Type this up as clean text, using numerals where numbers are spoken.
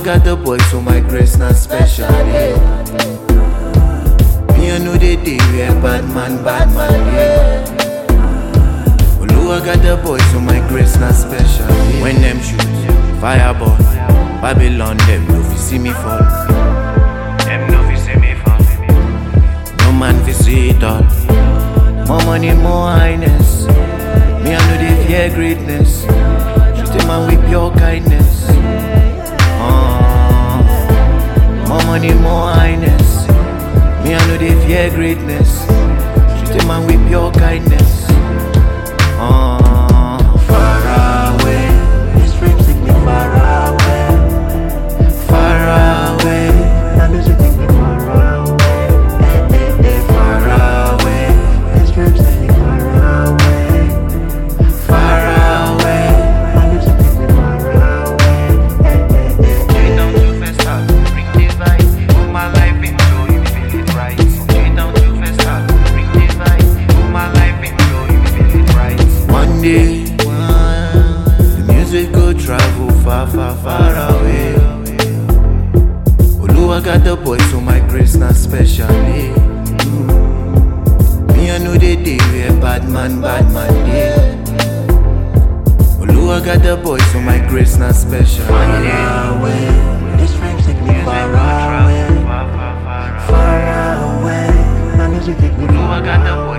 got the boys, so my grace not special. Me I know they day where bad man, yeah. I got the boys, so my grace not special. When them shoot, fireball, Babylon, them no fi see me fall. Them no fi see me fall. No man fi see it all. More money, more highness. Me I know they fear greatness. Treat a man with pure kindness. More money, more highness. Me I know they fear greatness. Treat a man with pure kindness. Far away, these dreams take me far away. Far away, that music take me far away. Far away, These dreams take me far away. far away. That music take me far away. Straight down to Festa, bring the vibe. Put my life into you, feel it right. Straight down to Festa, bring the vibe. Put my life into you, feel it right. One day, the music go travel far, far, far away. I got the boys, so my grace not special. Me I know they day where bad man, yeah. I got the boys, so my grace not special. Far away, these dreams take me far away. Far away, that music take me far I got the away.